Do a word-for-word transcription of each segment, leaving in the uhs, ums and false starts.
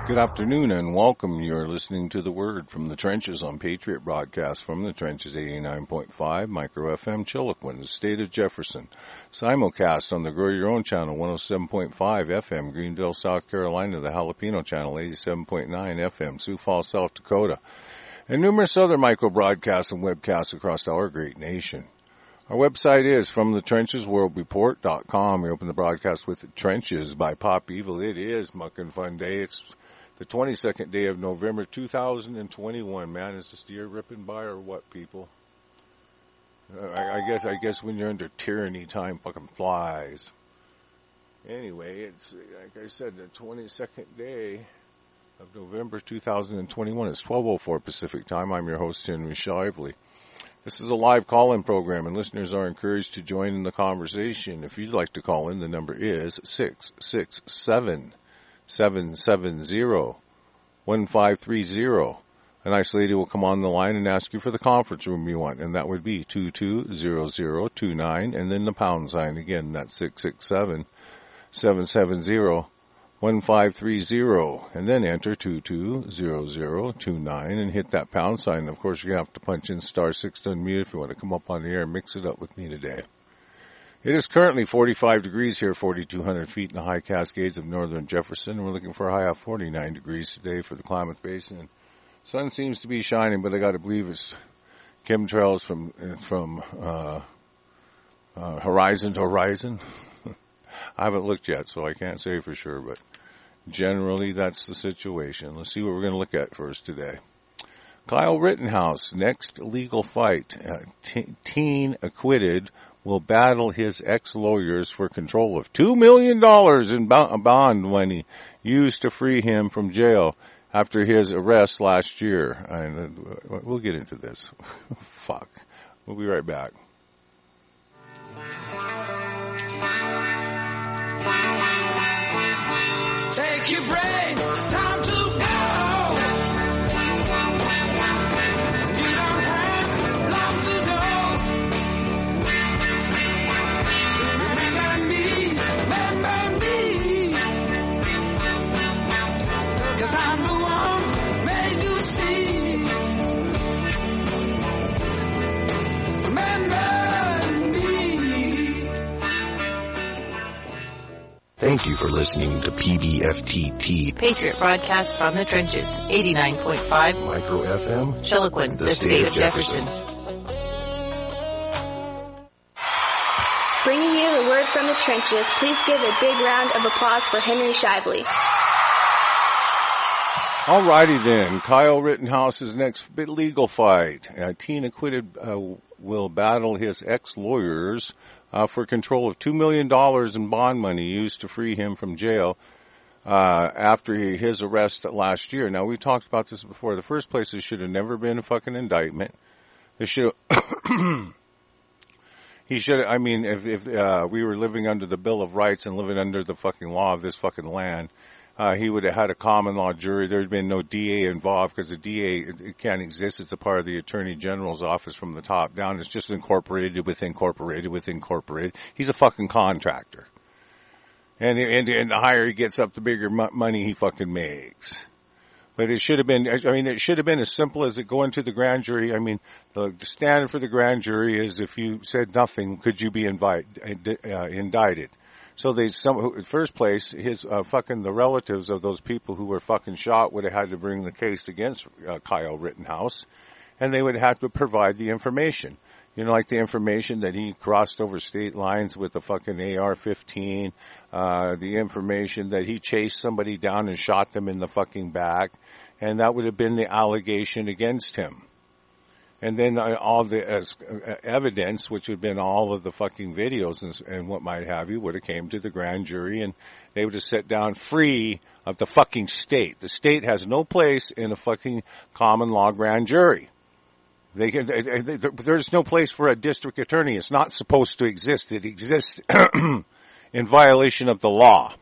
Good afternoon and welcome. You're listening to The Word from the Trenches on Patriot Broadcast from the Trenches eighty-nine point five, Micro F M, Chilliquin, the state of Jefferson. Simulcast on the Grow Your Own channel, one oh seven point five F M, Greenville, South Carolina, the Jalapeno channel, eighty-seven point nine F M, Sioux Falls, South Dakota, and numerous other micro broadcasts and webcasts across our great nation. Our website is from the trenches world report dot com. We open the broadcast with the Trenches by Pop Evil. It is Muckin' Fun Day. It's the twenty-second day of November, two thousand twenty-one. Man, is this year ripping by or what, people? Uh, I, I guess I guess when you're under tyranny, time fucking flies. Anyway, it's, like I said, the twenty-second day of November, two thousand twenty-one. It's twelve oh four Pacific time. I'm your host, Henry Shively. This is a live call-in program, and listeners are encouraged to join in the conversation. If you'd like to call in, the number is six six seven, seven seven zero, one five three zero. A nice lady will come on the line and ask you for the conference room you want, and that would be two two zero zero two nine, and then the pound sign. Again, that's six six seven, seven seven zero, one five three zero, and then enter two two zero zero two nine and hit that pound sign. Of course, you have to punch in star six to unmute if you want to come up on the air and mix it up with me today. It is currently forty-five degrees here, forty-two hundred feet in the high Cascades of northern Jefferson. We're looking for a high of forty-nine degrees today for the Klamath Basin. Sun seems to be shining, but I got to believe it's chemtrails from from uh, uh, horizon to horizon. I haven't looked yet, so I can't say for sure, but generally that's the situation. Let's see what we're going to look at first today. Kyle Rittenhouse, next legal fight. Uh, t- teen acquitted will battle his ex-lawyers for control of two million dollars in bond money used to free him from jail after his arrest last year. And uh, we'll get into this. Fuck. We'll be right back. Take your break. It's time to go. You don't have long to go. Remember me, remember me. 'Cause I'm the one who made you see. Remember me. Thank you for listening to P B F T T, Patriot Broadcast from the Trenches, eighty-nine point five, Micro F M, Chilliquin, the, the state, state of Jefferson. Jefferson. Bringing you the word from the trenches, please give a big round of applause for Henry Shively. Alrighty then, Kyle Rittenhouse's next legal fight. A teen acquitted uh, will battle his ex-lawyers Uh, for control of two million dollars in bond money used to free him from jail uh, after he, his arrest last year. Now, we talked about this before. The first place, there should have never been a fucking indictment. There should have... he should have... I mean, if, if uh, we were living under the Bill of Rights and living under the fucking law of this fucking land, uh, he would have had a common law jury. There would have been no D A involved because the D A, it, it can't exist. It's a part of the Attorney General's office from the top down. It's just incorporated with incorporated with incorporated. He's a fucking contractor. And, and, and the higher he gets up, the bigger money he fucking makes. But it should have been, I mean, it should have been as simple as it going to the grand jury. I mean, the, the standard for the grand jury is if you said nothing, could you be invite, uh, indicted? So they, some, first place, his, uh, fucking, the relatives of those people who were fucking shot would have had to bring the case against, uh, Kyle Rittenhouse. And they would have to provide the information. You know, like the information that he crossed over state lines with a fucking A R fifteen, uh, the information that he chased somebody down and shot them in the fucking back. And that would have been the allegation against him. And then uh, all the as, uh, evidence, which would have been all of the fucking videos and, and what might have you, would have came to the grand jury and they would have set down free of the fucking state. The state has no place in a fucking common law grand jury. They can, they, they, there's no place for a district attorney. It's not supposed to exist. It exists in violation of the law.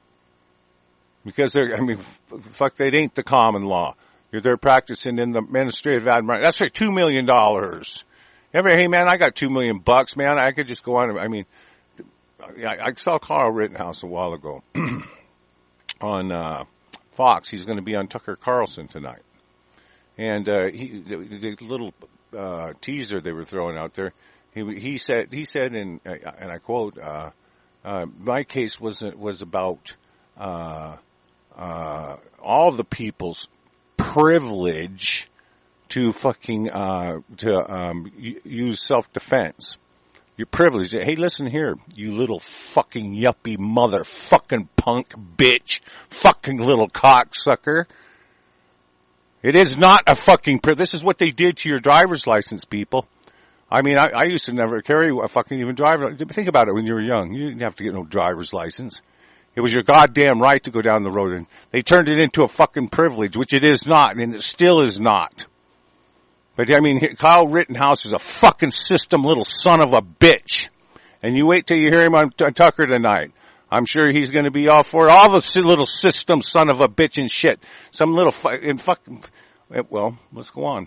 Because they're, I mean, fuck, that ain't the common law. They're practicing in the administrative admiration. That's like two million dollars. Ever, hey man, I got two million bucks, man. I could just go on. I mean, I, I saw Kyle Rittenhouse a while ago on, uh, Fox. He's going to be on Tucker Carlson tonight. And uh, he, the, the little uh, teaser they were throwing out there, he he said he said in and I quote, uh, uh, my case was was about uh, uh, all the people's privilege to fucking uh, to um, use self defense. Your privilege. Hey, listen here, you little fucking yuppie motherfucking punk bitch, fucking little cocksucker. It is not a fucking privilege. This is what they did to your driver's license, people. I mean, I, I used to never carry a fucking even driver. Think about it when you were young. You didn't have to get no driver's license. It was your goddamn right to go down the road, and they turned it into a fucking privilege, which it is not, and it still is not. But I mean, Kyle Rittenhouse is a fucking system little son of a bitch. And you wait till you hear him on T- Tucker tonight. I'm sure he's going to be all for it. All the little system son of a bitch and shit. Some little fu- and fucking, well, let's go on.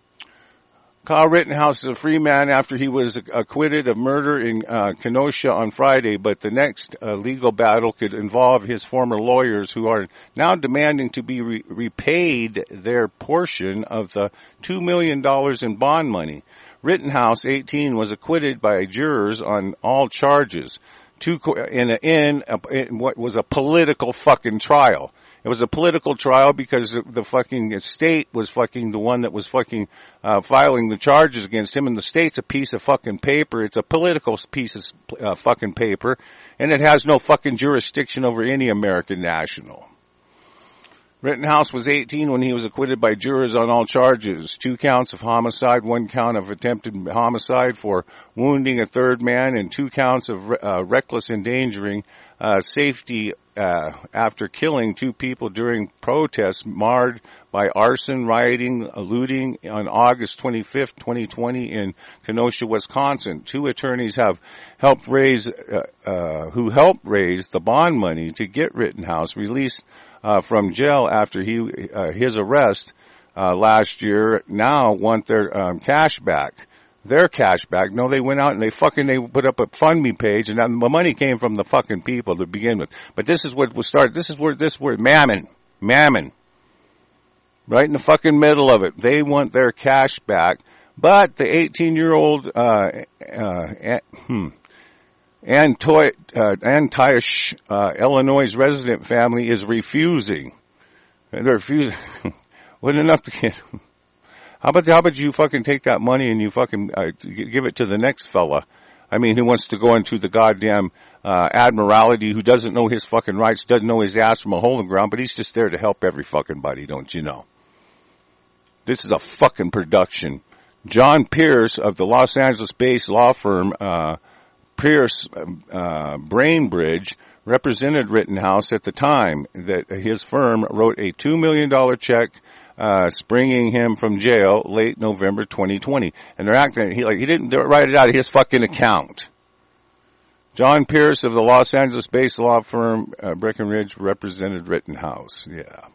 Kyle Rittenhouse is a free man after he was acquitted of murder in uh, Kenosha on Friday, but the next uh, legal battle could involve his former lawyers who are now demanding to be re- repaid their portion of the two million dollars in bond money. Rittenhouse, eighteen, was acquitted by jurors on all charges two, in, a, in, a, in what was a political fucking trial. It was a political trial because the fucking state was fucking the one that was fucking uh, filing the charges against him, and the state's a piece of fucking paper. It's a political piece of uh, fucking paper, and it has no fucking jurisdiction over any American national. Rittenhouse was eighteen when he was acquitted by jurors on all charges. Two counts of homicide, one count of attempted homicide for wounding a third man, and two counts of uh, reckless endangering uh, safety uh, after killing two people during protests marred by arson, rioting, looting on August twenty-fifth, twenty twenty in Kenosha, Wisconsin. Two attorneys have helped raise, uh, uh, who helped raise the bond money to get Rittenhouse released Uh, from jail after he uh, his arrest uh, last year, now want their um, cash back. Their cash back. No, they went out and they fucking they put up a FundMe page, and the money came from the fucking people to begin with. But this is what was started. This is where this word mammon, mammon, right in the fucking middle of it. They want their cash back, but the eighteen-year-old uh, uh, uh, hmm. Antoy, uh, Antioch, uh, Illinois resident family is refusing. They're refusing. Wasn't enough to get. How about, how about you fucking take that money and you fucking, uh, give it to the next fella? I mean, who wants to go into the goddamn, uh, Admiralty, who doesn't know his fucking rights, doesn't know his ass from a hole in the ground, but he's just there to help every fucking buddy, don't you know? This is a fucking production. John Pierce of the Los Angeles-based law firm, uh, Pierce uh, Brainbridge represented Rittenhouse at the time that his firm wrote a two million dollars check uh, springing him from jail late November twenty twenty. And they're acting, he like he didn't write it out of his fucking account. John Pierce of the Los Angeles-based law firm uh, Breckenridge represented Rittenhouse. Yeah.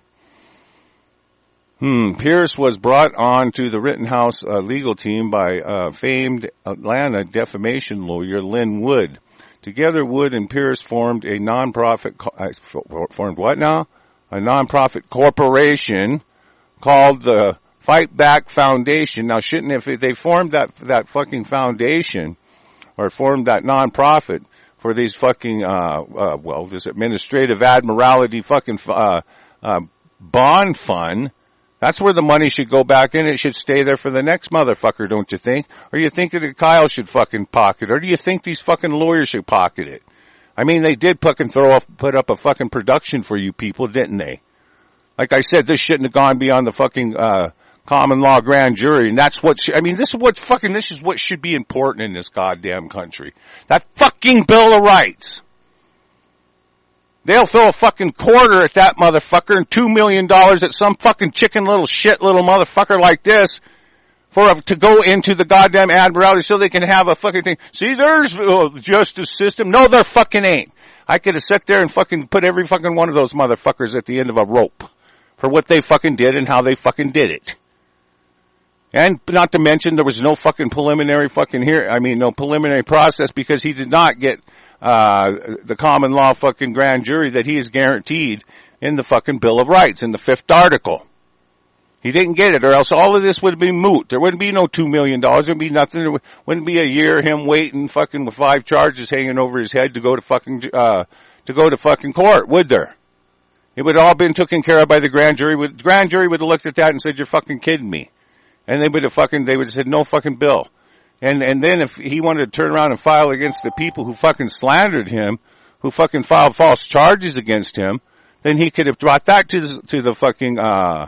Hmm. Pierce was brought on to the Rittenhouse uh, legal team by uh, famed Atlanta defamation lawyer Lynn Wood. Together, Wood and Pierce formed a nonprofit. Co- uh, formed what now? A nonprofit corporation called the Fight Back Foundation. Now, shouldn't if they formed that that fucking foundation or formed that nonprofit for these fucking uh, uh well, this administrative admiralty fucking uh, uh bond fund? That's where the money should go back in. It should stay there for the next motherfucker, don't you think? Or you think that Kyle should fucking pocket it? Or do you think these fucking lawyers should pocket it? I mean, they did fucking throw off, put up a fucking production for you people, didn't they? Like I said, this shouldn't have gone beyond the fucking, uh, common law grand jury. And that's what, sh- I mean, this is what fucking, this is what should be important in this goddamn country. That fucking Bill of Rights. They'll throw a fucking quarter at that motherfucker and two million dollars at some fucking chicken little shit little motherfucker like this for a, to go into the goddamn Admiralty so they can have a fucking thing. See, there's uh, the justice system. No, there fucking ain't. I could have sat there and fucking put every fucking one of those motherfuckers at the end of a rope for what they fucking did and how they fucking did it. And not to mention there was no fucking preliminary fucking here, I mean no preliminary process because he did not get Uh, the common law fucking grand jury that he is guaranteed in the fucking Bill of Rights, in the fifth article. He didn't get it, or else all of this would be moot. There wouldn't be no two million dollars. There would be nothing. There wouldn't be a year him waiting fucking with five charges hanging over his head to go to fucking, uh, to go to fucking court, would there? It would have all been taken care of by the grand jury. The grand jury would have looked at that and said, you're fucking kidding me. And they would have fucking, they would have said, no fucking bill. And, and then if he wanted to turn around and file against the people who fucking slandered him, who fucking filed false charges against him, then he could have brought that to the, to the fucking, uh,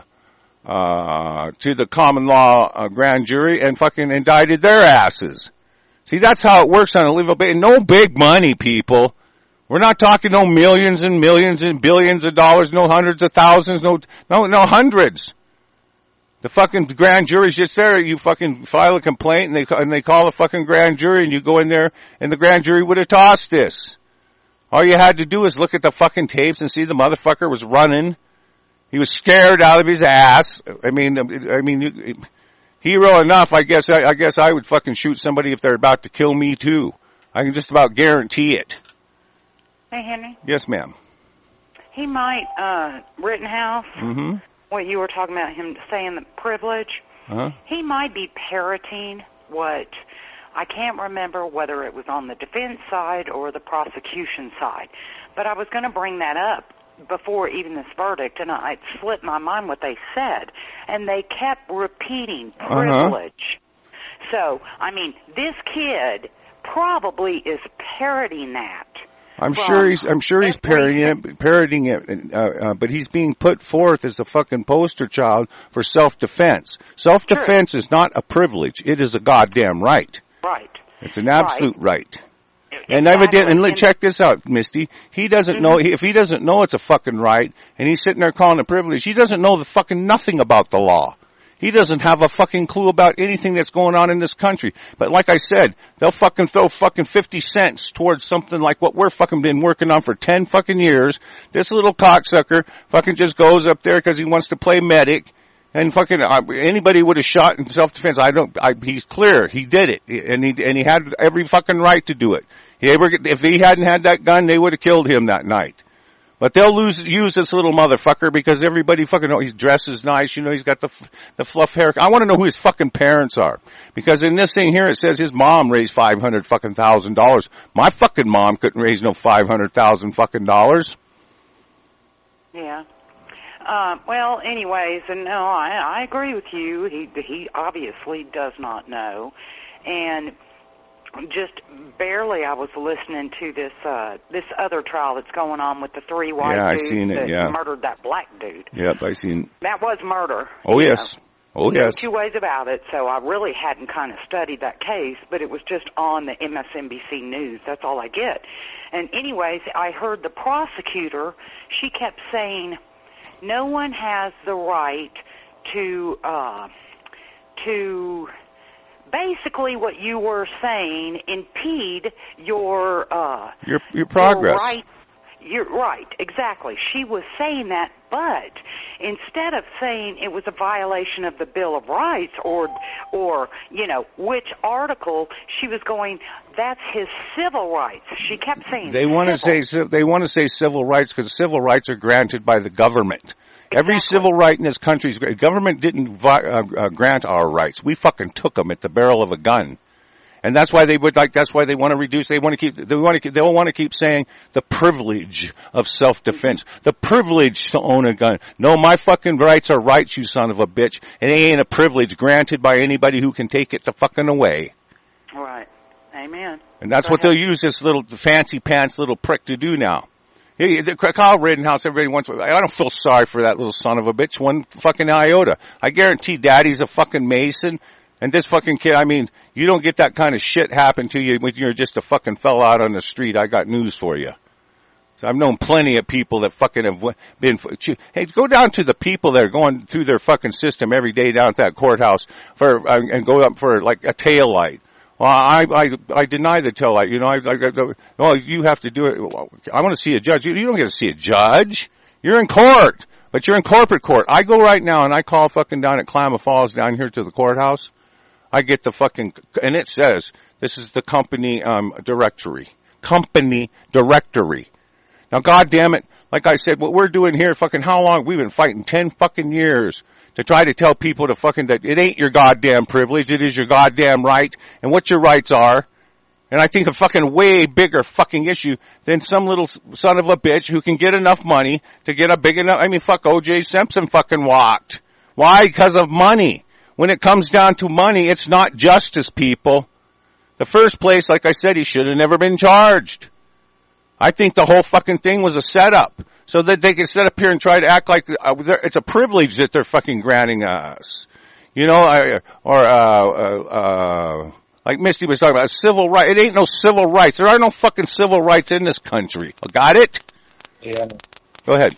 uh, to the common law uh, grand jury and fucking indicted their asses. See, that's how it works on a legal basis. No big money, people. We're not talking no millions and millions and billions of dollars, no hundreds of thousands, no, no, no hundreds. The fucking grand jury's just there. You fucking file a complaint and they, and they call the fucking grand jury and you go in there and the grand jury would have tossed this. All you had to do is look at the fucking tapes and see the motherfucker was running. He was scared out of his ass. I mean, I mean, hero enough. I guess, I, I guess I would fucking shoot somebody if they're about to kill me too. I can just about guarantee it. Hey, Henry. Yes, ma'am. He might, uh, Rittenhouse, mm-hmm. what you were talking about, him saying the privilege, uh-huh. he might be parroting what, I can't remember whether it was on the defense side or the prosecution side, but I was going to bring that up before even this verdict, and I, it slipped my mind what they said, and they kept repeating privilege. Uh-huh. So, I mean, this kid probably is parroting that. I'm sure he's. I'm sure he's parroting it, parroting it, uh, uh, but he's being put forth as the fucking poster child for self-defense. Self-defense True. Is not a privilege; it is a goddamn right. Right. It's an absolute right. right. Exactly. And evidently, and check this out, Misty. He doesn't mm-hmm. know if he doesn't know it's a fucking right, and he's sitting there calling it privilege. He doesn't know the fucking nothing about the law. He doesn't have a fucking clue about anything that's going on in this country. But like I said, they'll fucking throw fucking fifty cents towards something like what we're fucking been working on for ten fucking years. This little cocksucker fucking just goes up there because he wants to play medic. And fucking uh, anybody would have shot in self-defense. I don't, I, he's clear. He did it. And he, and he had every fucking right to do it. He ever, if he hadn't had that gun, they would have killed him that night. But they'll lose, use this little motherfucker because everybody fucking know he dresses nice. You know, he's got the the fluff hair. I want to know who his fucking parents are. Because in this thing here, it says his mom raised five hundred fucking thousand dollars. My fucking mom couldn't raise no five hundred thousand fucking dollars. Yeah. Uh, well, anyways, and no, I, I agree with you. He he obviously does not know, and just barely I was listening to this uh, this other trial that's going on with the three white yeah, dudes I seen it, that yeah. murdered that black dude. Yep, I seen. That was murder. Oh yes, know. oh yes. No two ways about it. So I really hadn't kind of studied that case, but it was just on the M S N B C News. That's all I get. And anyways, I heard the prosecutor. She kept saying, "No one has the right to uh, to." Basically, what you were saying impede your uh, your your progress. Your right, you're right, exactly. She was saying that, but instead of saying it was a violation of the Bill of Rights or or you know which article, she was going, that's his civil rights. She kept saying they want to say they want to say civil rights because civil rights are granted by the government. Every Exactly. civil right in this country is great. Government didn't vi- uh, uh, grant our rights. We fucking took them at the barrel of a gun. And that's why they would like, that's why they want to reduce, they want to keep, they want to keep, they want to keep saying the privilege of self-defense. The privilege to own a gun. No, my fucking rights are rights, you son of a bitch. And it ain't a privilege granted by anybody who can take it the fucking away. Right. Amen. And that's Go what ahead. they'll use this little fancy pants little prick to do now. Hey, the Kyle Rittenhouse, everybody wants, I don't feel sorry for that little son of a bitch, one fucking iota. I guarantee daddy's a fucking Mason, and this fucking kid, I mean, you don't get that kind of shit happen to you when you're just a fucking fella out on the street. I got news for you. So I've known plenty of people that fucking have been, hey, go down to the people that are going through their fucking system every day down at that courthouse for, uh, and go up for like a tail light. Well, I, I, I deny the tail light. You know, I, I, well, you have to do it. I want to see a judge. You, you don't get to see a judge. You're in court, but you're in corporate court. I go right now and I call fucking down at Klamath Falls down here to the courthouse. I get the fucking, and it says, this is the company, um, directory. Company directory. Now, God damn it. Like I said, what we're doing here, fucking how long? We've been fighting ten fucking years to try to tell people to fucking that it ain't your goddamn privilege, it is your goddamn right, and what your rights are. And I think a fucking way bigger fucking issue than some little son of a bitch who can get enough money to get a big enough, I mean, fuck, O J Simpson fucking walked. Why? Because of money. When it comes down to money, it's not justice, people. The first place, like I said, he should have never been charged. I think the whole fucking thing was a setup so that they could sit up here and try to act like uh, it's a privilege that they're fucking granting us. You know, I, or, uh, uh, uh, like Misty was talking about, civil rights. It ain't no civil rights. There are no fucking civil rights in this country. Got it? Yeah. Go ahead.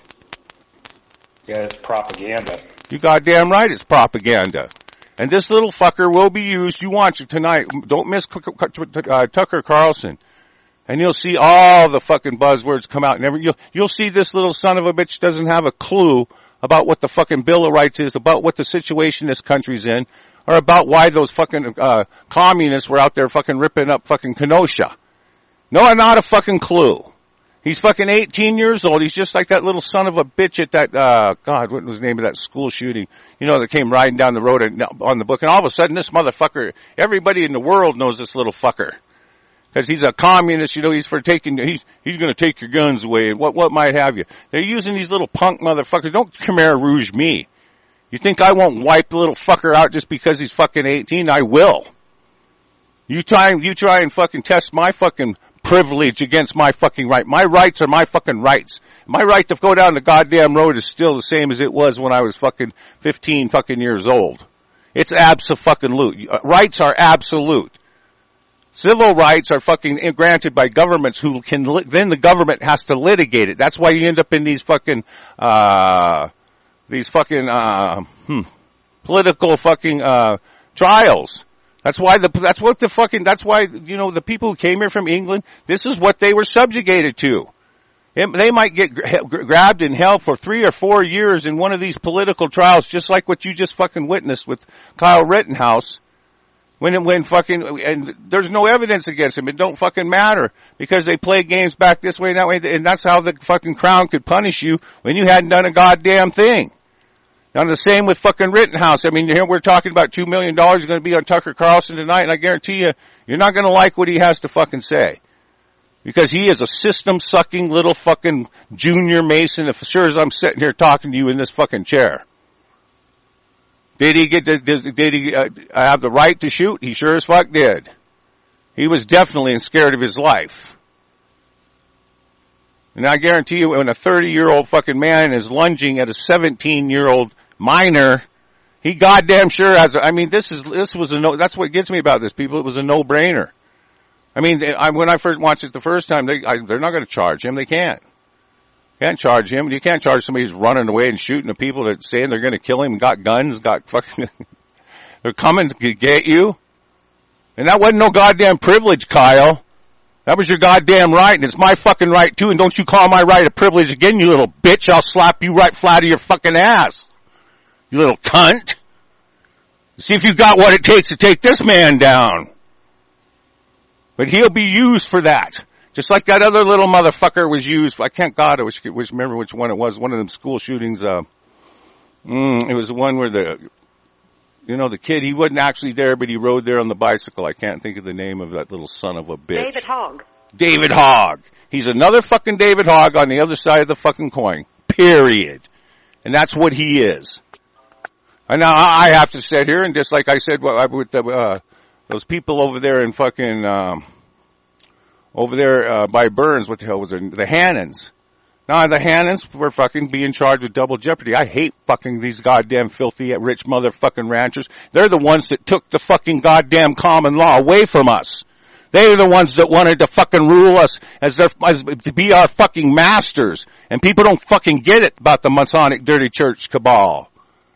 Yeah, it's propaganda. You goddamn right it's propaganda. And this little fucker will be used. You watch it tonight. Don't miss uh, Tucker Carlson. And you'll see all the fucking buzzwords come out. Never, you'll, you'll see this little son of a bitch doesn't have a clue about what the fucking Bill of Rights is, about what the situation this country's in, or about why those fucking, uh, communists were out there fucking ripping up fucking Kenosha. No, not a fucking clue. He's fucking eighteen years old. He's just like that little son of a bitch at that, uh, God, what was the name of that school shooting? You know, that came riding down the road and, on the book. And all of a sudden this motherfucker, everybody in the world knows this little fucker. Cause he's a communist, you know, he's for taking, he's, he's gonna take your guns away and what, what might have you. They're using these little punk motherfuckers. Don't Khmer Rouge me. You think I won't wipe the little fucker out just because he's fucking eighteen? I will. You try, you try and fucking test my fucking privilege against my fucking right. My rights are my fucking rights. My right to go down the goddamn road is still the same as it was when I was fucking fifteen fucking years old. It's abso-fucking-lute. Rights are absolute. Civil rights are fucking granted by governments who can, li- then the government has to litigate it. That's why you end up in these fucking, uh, these fucking, uh, hmm, political fucking, uh, trials. That's why the, that's what the fucking, that's why, you know, the people who came here from England, this is what they were subjugated to. It, they might get gra- grabbed and held for three or four years in one of these political trials, just like what you just fucking witnessed with Kyle Rittenhouse. When it, when fucking, and there's no evidence against him. It don't fucking matter because they play games back this way and that way, and that's how the fucking crown could punish you when you hadn't done a goddamn thing. Now the same with fucking Rittenhouse. I mean, here we're talking about two million dollars going to be on Tucker Carlson tonight, and I guarantee you, you're not going to like what he has to fucking say. Because he is a system-sucking little fucking junior Mason, as sure as I'm sitting here talking to you in this fucking chair. Did he get, did, did he uh, have the right to shoot? He sure as fuck did. He was definitely scared of his life. And I guarantee you, when a thirty-year-old fucking man is lunging at a seventeen-year-old minor, he goddamn sure has, a, I mean, this is, this was a no, that's what gets me about this, people. It was a no-brainer. I mean, I, when I first watched it the first time, they, I, they're not going to charge him. They can't. Can't charge him. You can't charge somebody who's running away and shooting at people that saying they're going to kill him and got guns, got fucking, they're coming to get you. And that wasn't no goddamn privilege, Kyle. That was your goddamn right, and it's my fucking right too, and don't you call my right a privilege again, you little bitch. I'll slap you right flat of your fucking ass. You little cunt. See if you've got what it takes to take this man down. But he'll be used for that. Just like that other little motherfucker was used. I can't, God, I wish, I wish remember which one it was. One of them school shootings. Uh, mm, it was the one where the, you know, the kid, he wasn't actually there, but he rode there on the bicycle. I can't think of the name of that little son of a bitch. David Hogg. David Hogg. He's another fucking David Hogg on the other side of the fucking coin. Period. And that's what he is. And now I have to sit here and just like I said with the, uh, those people over there in fucking, um, over there, uh, by Burns, what the hell was it? The Hannons. Now, the Hannons were fucking being charged with double jeopardy. I hate fucking these goddamn filthy, rich motherfucking ranchers. They're the ones that took the fucking goddamn common law away from us. They're the ones that wanted to fucking rule us as their, as to be our fucking masters. And people don't fucking get it about the Masonic dirty church cabal.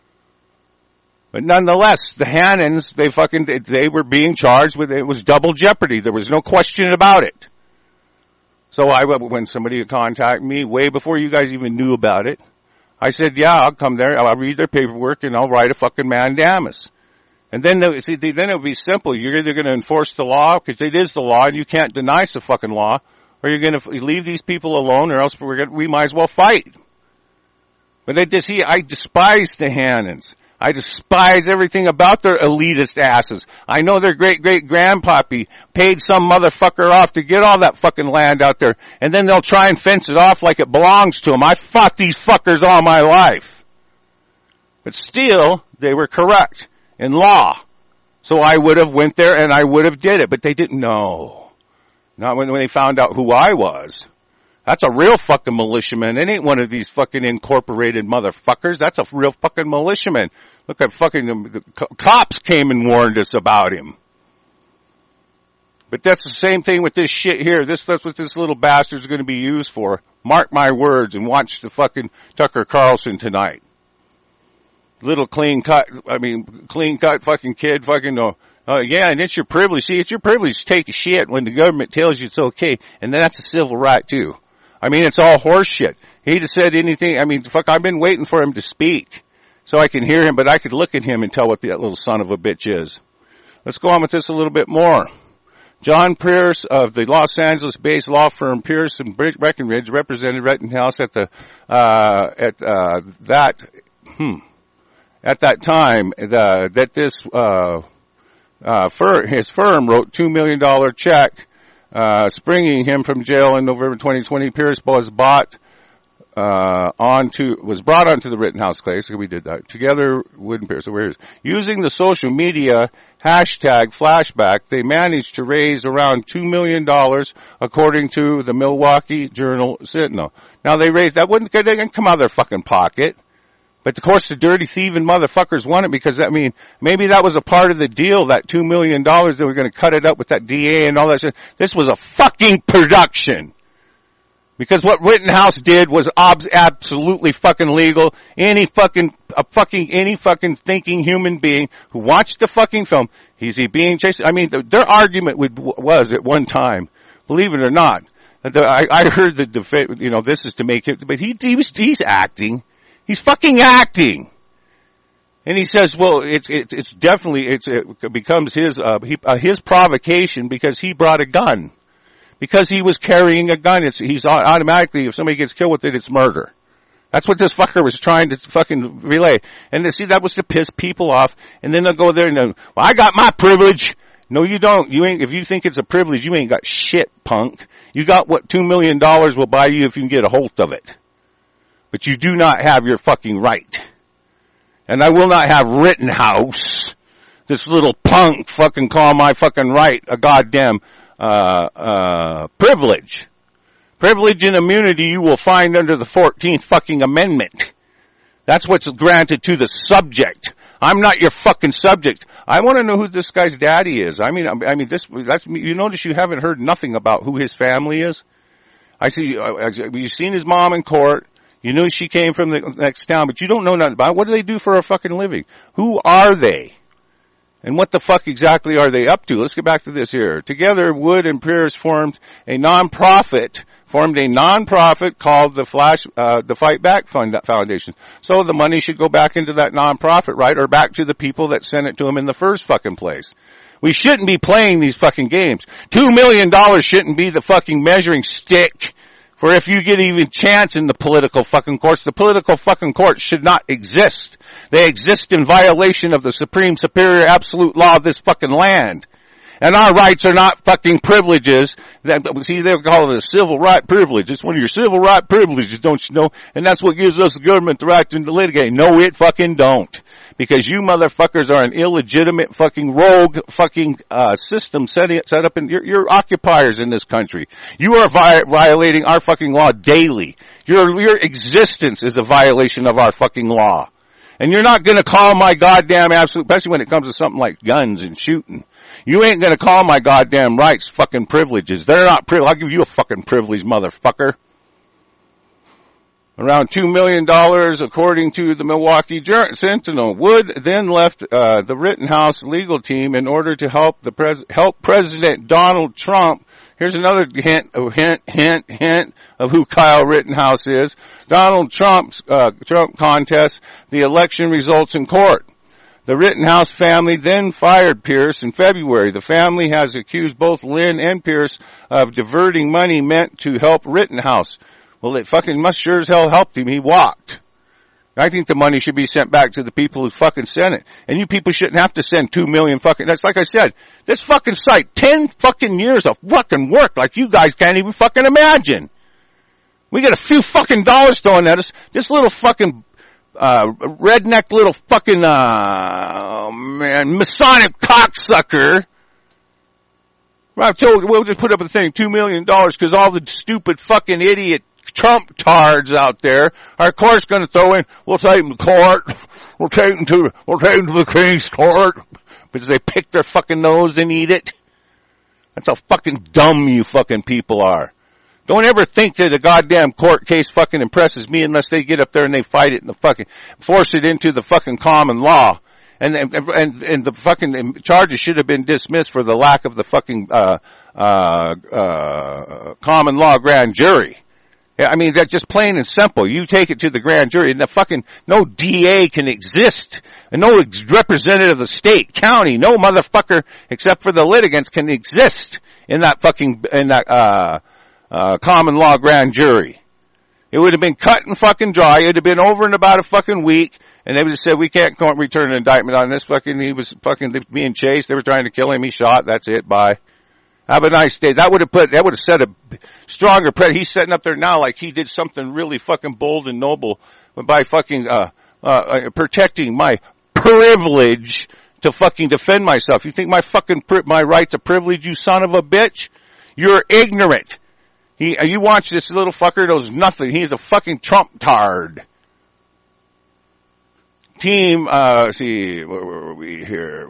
But nonetheless, the Hannons, they fucking, they were being charged with, it was double jeopardy. There was no question about it. So I, when somebody would contact me way before you guys even knew about it, I said, yeah, I'll come there, I'll read their paperwork, and I'll write a fucking mandamus. And then, they, see, then it would be simple. You're either going to enforce the law, because it is the law, and you can't deny it's the fucking law, Or you're going to leave these people alone, or else we're gonna, we might as well fight. But I just, he, I despise the Hannons. I despise everything about their elitist asses. I know their great-great-grandpappy paid some motherfucker off to get all that fucking land out there, and then they'll try and fence it off like it belongs to them. I fought these fuckers all my life. But still, they were correct in law. So I would have went there and I would have did it, but they didn't know. Not when, when they found out who I was. That's a real fucking militiaman. It ain't one of these fucking incorporated motherfuckers. That's a real fucking militiaman. Look at fucking, the cops came and warned us about him. But that's the same thing with this shit here. This, that's what this little bastard's gonna be used for. Mark my words and watch the fucking Tucker Carlson tonight. Little clean cut, I mean, clean cut fucking kid fucking, uh, uh, yeah, and it's your privilege. See, it's your privilege to take a shit when the government tells you it's okay. And that's a civil right too. I mean, it's all horse shit. He'd have said anything. I mean, fuck, I've been waiting for him to speak so I can hear him, but I could look at him and tell what that little son of a bitch is. Let's go on with this a little bit more. John Pierce of the Los Angeles-based law firm Pierce and Breckenridge represented Rittenhouse at the, uh, at, uh, that, hmm, at that time, the, that this, uh, uh, fir- his firm wrote two million dollars check Uh, springing him from jail in November twenty twenty. Pierce was bought, uh, onto, was brought onto the Rittenhouse case. We did that. Together, Wood and Pierce, so where is, using the social media hashtag flashback, they managed to raise around two million dollars according to the Milwaukee Journal Sentinel. Now they raised, that wouldn't, they didn't come out of their fucking pocket. But of course the dirty thieving motherfuckers won it because, I mean, maybe that was a part of the deal, that two million dollars they were going to cut it up with that D A and all that shit. This was a fucking production. Because what Rittenhouse did was ob- absolutely fucking legal. Any fucking, a fucking, any fucking thinking human being who watched the fucking film, is he being chased? I mean, the, their argument would, was at one time, believe it or not, that the, I, I heard the, the, you know, this is to make it, but he, he was, he's acting. He's fucking acting. And he says, well, it's, it's, it's definitely, it's, it becomes his, uh, he, uh, his provocation because he brought a gun. Because he was carrying a gun. It's, he's automatically, if somebody gets killed with it, it's murder. That's what this fucker was trying to fucking relay. And to see, that was to piss people off. And then they'll go there and they'll, well, I got my privilege. No, you don't. You ain't, if you think it's a privilege, you ain't got shit, punk. You got what two million dollars will buy you if you can get a hold of it. But you do not have your fucking right. And I will not have Rittenhouse, this little punk, fucking call my fucking right a goddamn, uh, uh, privilege. Privilege and immunity you will find under the fourteenth fucking amendment. That's what's granted to the subject. I'm not your fucking subject. I want to know who this guy's daddy is. I mean, I mean, this, that's, you notice you haven't heard nothing about who his family is. I see, you've seen his mom in court. You know she came from the next town, but you don't know nothing about it. What do they do for a fucking living? Who are they? And what the fuck exactly are they up to? Let's get back to this here. Together, Wood and Pierce formed a non-profit, formed a non-profit called the Flash, uh, the Fight Back Fund Foundation. So the money should go back into that non-profit, right? Or back to the people that sent it to them in the first fucking place. We shouldn't be playing these fucking games. Two million dollars shouldn't be the fucking measuring stick for if you get even chance in the political fucking courts. The political fucking courts should not exist. They exist in violation of the supreme, superior, absolute law of this fucking land. And our rights are not fucking privileges. That, see, they call it a civil right privilege. It's one of your civil right privileges, don't you know? And that's what gives us the government the right to litigate. No, it fucking don't. Because you motherfuckers are an illegitimate fucking rogue fucking, uh, system set, set up in, you're, you're occupiers in this country. You are vi- violating our fucking law daily. Your, your existence is a violation of our fucking law. And you're not gonna call my goddamn absolute, especially when it comes to something like guns and shooting. You ain't gonna call my goddamn rights fucking privileges. They're not privileges. I'll give you a fucking privilege, motherfucker. Around two million dollars, according to the Milwaukee Sentinel. Wood then left uh, the Rittenhouse legal team in order to help the pres- help President Donald Trump. Here's another hint, hint, hint, hint of who Kyle Rittenhouse is. Donald Trump's uh, Trump contests the election results in court. The Rittenhouse family then fired Pierce in February. The family has accused both Lynn and Pierce of diverting money meant to help Rittenhouse. Well, it fucking must sure as hell helped him. He walked. I think the money should be sent back to the people who fucking sent it. And you people shouldn't have to send two million fucking, that's like I said, this fucking site, ten fucking years of fucking work like you guys can't even fucking imagine. We get a few fucking dollars thrown at us. This little fucking, uh, redneck little fucking, uh, oh man, Masonic cocksucker. I told, we'll just put up a thing, two million dollars because all the stupid fucking idiot Trump tards out there are of course going to throw in, we'll take them to court, we'll take them to, we'll take them to the King's Court, because they pick their fucking nose and eat it. That's how fucking dumb you fucking people are. Don't ever think that a goddamn court case fucking impresses me unless they get up there and they fight it and the fucking, force it into the fucking common law. And, and, and, and the fucking charges should have been dismissed for the lack of the fucking, uh, uh, uh, common law grand jury. I mean, that's just plain and simple. You take it to the grand jury and the fucking, no D A can exist. And no ex- representative of the state, county, no motherfucker except for the litigants can exist in that fucking, in that, uh, uh, common law grand jury. It would have been cut and fucking dry. It would have been over in about a fucking week. And they would have said, we can't return an indictment on this fucking, he was fucking being chased. They were trying to kill him. He shot. That's it. Bye. Have a nice day. That would have put, that would have set a stronger pre- He's sitting up there now like he did something really fucking bold and noble by fucking, uh, uh, protecting my privilege to fucking defend myself. You think my fucking, pri- my right's a privilege, you son of a bitch? You're ignorant. He, you watch this little fucker, knows nothing. He's a fucking Trump tard. Team, uh, let's see, where were we here?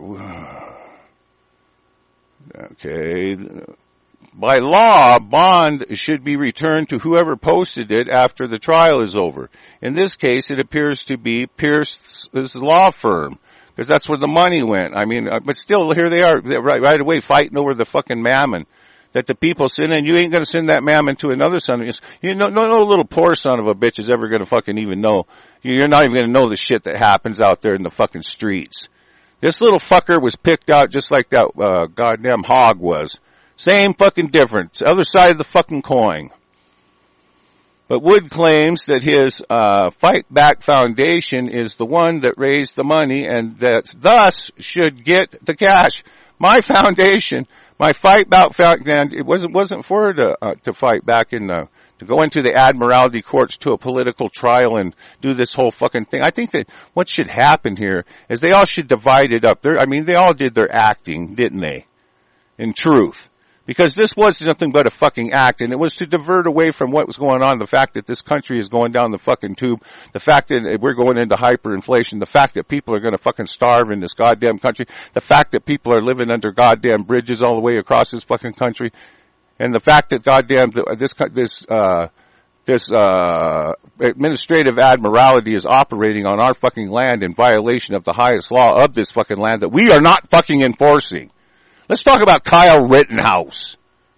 Okay. By law, bond should be returned to whoever posted it after the trial is over. In this case, it appears to be Pierce's law firm, because that's where the money went. I mean, but still, here they are, right, right away fighting over the fucking mammon that the people send, and you ain't gonna send that mammon to another son. You know, no, no little poor son of a bitch is ever gonna fucking even know. You're not even gonna know the shit that happens out there in the fucking streets. This little fucker was picked out just like that, uh, goddamn hog was. Same fucking difference. Other side of the fucking coin. But Wood claims that his, uh, Fight Back Foundation is the one that raised the money and that thus should get the cash. My foundation, my Fight Back Foundation, it wasn't, wasn't for her to, uh, to fight back in the, to go into the Admiralty courts to a political trial and do this whole fucking thing. I think that what should happen here is they all should divide it up. They're, I mean, they all did their acting, didn't they? In truth. Because this was nothing but a fucking act, and it was to divert away from what was going on, the fact that this country is going down the fucking tube, the fact that we're going into hyperinflation, the fact that people are going to fucking starve in this goddamn country, the fact that people are living under goddamn bridges all the way across this fucking country, and the fact that goddamn this this uh this uh administrative admiralty is operating on our fucking land in violation of the highest law of this fucking land that we are not fucking enforcing. Let's talk about Kyle Rittenhouse.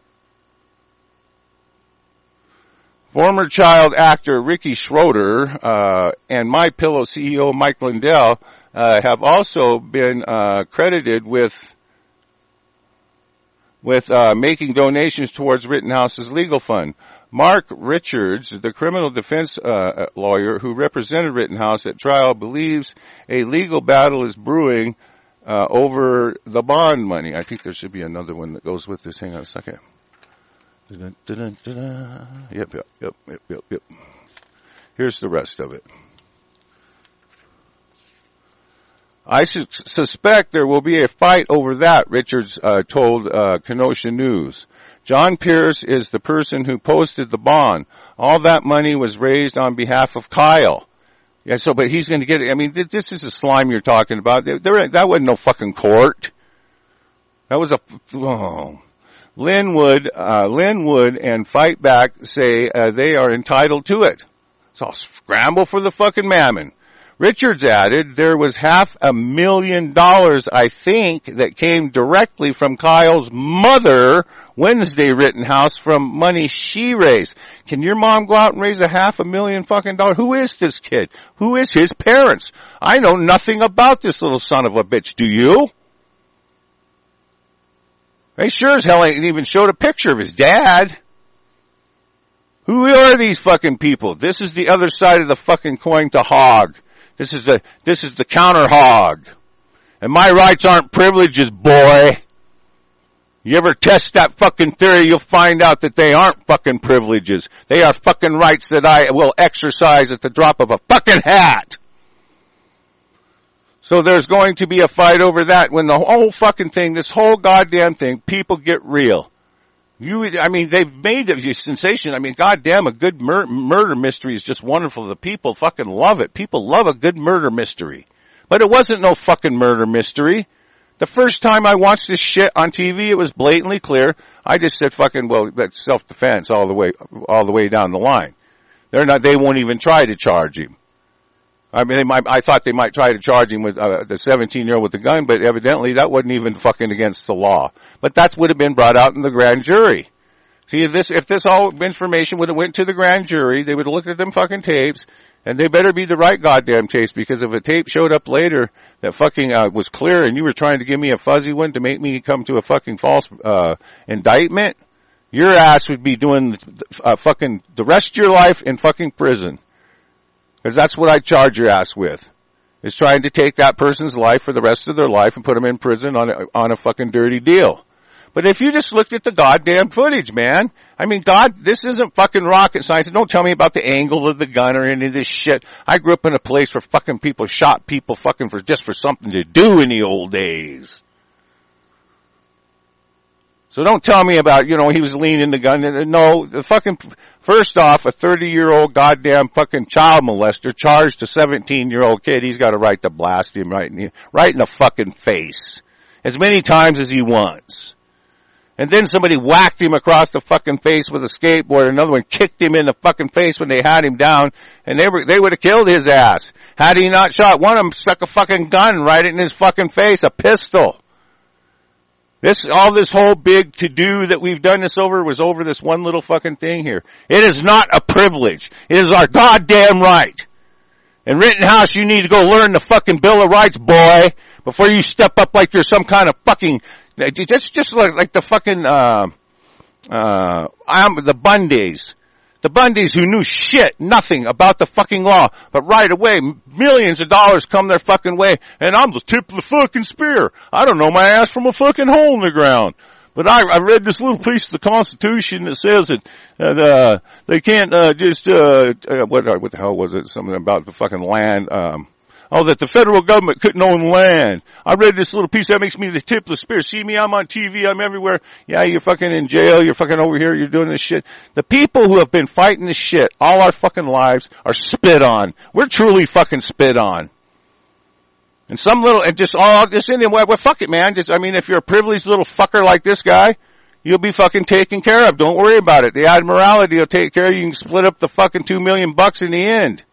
Former child actor Ricky Schroeder uh and MyPillow C E O Mike Lindell uh have also been uh credited with with uh making donations towards Rittenhouse's legal fund. Mark Richards, the criminal defense uh lawyer who represented Rittenhouse at trial, believes a legal battle is brewing uh over the bond money. I think there should be another one that goes with this. Hang on a second. Yep, yep, yep, yep, yep, yep. Here's the rest of it. I su- suspect there will be a fight over that, Richards uh, told uh, Kenosha News. John Pierce is the person who posted the bond. All that money was raised on behalf of Kyle. Yeah, so, but he's going to get it. I mean, this is the slime you're talking about. There, there, that wasn't no fucking court. That was a, oh. Linwood, uh, Linwood and Fight Back say uh, they are entitled to it. So I'll scramble for the fucking mammon. Richards added there was half a million dollars, I think, that came directly from Kyle's mother, Wednesday Rittenhouse, from money she raised. Can your mom go out and raise a half a million fucking dollars? Who is this kid? Who is his parents? I know nothing about this little son of a bitch. Do you? They sure as hell ain't even showed a picture of his dad. Who are these fucking people? This is the other side of the fucking coin to hog. This is the, this is the counter hog. And my rights aren't privileges, boy. You ever test that fucking theory, you'll find out that they aren't fucking privileges. They are fucking rights that I will exercise at the drop of a fucking hat. So there's going to be a fight over that when the whole fucking thing, this whole goddamn thing, people get real. You, I mean, they've made it a sensation. I mean, goddamn, a good mur- murder mystery is just wonderful. The people fucking love it. People love a good murder mystery. But it wasn't no fucking murder mystery. The first time I watched this shit on T V, it was blatantly clear. I just said fucking, well, that's self-defense all the way, all the way down the line. They're not, they won't even try to charge him. I mean, they might, I thought they might try to charge him with uh, the seventeen-year-old with the gun, but evidently that wasn't even fucking against the law. But that would have been brought out in the grand jury. See, if this, if this all information would have went to the grand jury, they would have looked at them fucking tapes, and they better be the right goddamn tapes, because if a tape showed up later that fucking uh, was clear and you were trying to give me a fuzzy one to make me come to a fucking false uh indictment, your ass would be doing uh, fucking the rest of your life in fucking prison. Because that's what I charge your ass with, is trying to take that person's life for the rest of their life and put them in prison on a, on a fucking dirty deal. But if you just looked at the goddamn footage, man, I mean, God, this isn't fucking rocket science. Don't tell me about the angle of the gun or any of this shit. I grew up in a place where fucking people shot people fucking for just for something to do in the old days. So don't tell me about, you know, he was leaning the gun. No, the fucking, first off, a thirty-year-old goddamn fucking child molester charged a seventeen-year-old kid. He's got a right to blast him right in the, right in the fucking face. As many times as he wants. And then somebody whacked him across the fucking face with a skateboard. Another one kicked him in the fucking face when they had him down. And they were, they would have killed his ass. Had he not shot, one of them stuck a fucking gun right in his fucking face, a pistol. This, all this whole big to-do that we've done this over was over this one little fucking thing here. It is not a privilege. It is our goddamn right. In Rittenhouse, you need to go learn the fucking Bill of Rights, boy, before you step up like you're some kind of fucking, that's just like, like the fucking, uh, uh, I'm, the Bundys. The Bundys who knew shit, nothing about the fucking law, but right away, millions of dollars come their fucking way, and I'm the tip of the fucking spear. I don't know my ass from a fucking hole in the ground. But I, I read this little piece of the Constitution that says that, uh, they can't, uh, just, uh, uh what, what the hell was it? Something about the fucking land, um, oh, that the federal government couldn't own land. I read this little piece that makes me the tip of the spear. See me, I'm on T V, I'm everywhere. Yeah, you're fucking in jail, you're fucking over here, you're doing this shit. The people who have been fighting this shit all our fucking lives are spit on. We're truly fucking spit on. And some little, and just all, just in there, well, well, fuck it, man. Just, I mean, if you're a privileged little fucker like this guy, you'll be fucking taken care of. Don't worry about it. The Admiralty will take care of you. You can split up the fucking two million bucks in the end.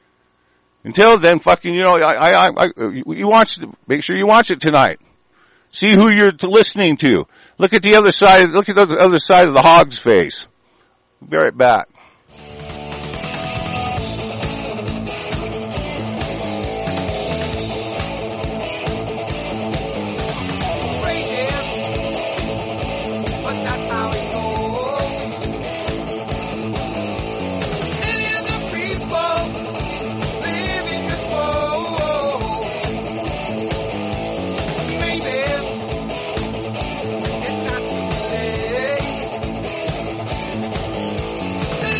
Until then, fucking, you know, I, I, I, you watch, make sure you watch it tonight. See who you're listening to. Look at the other side, look at the other side of the hog's face. We'll be right back. It's not too late.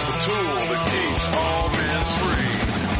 the tool that keeps all men free.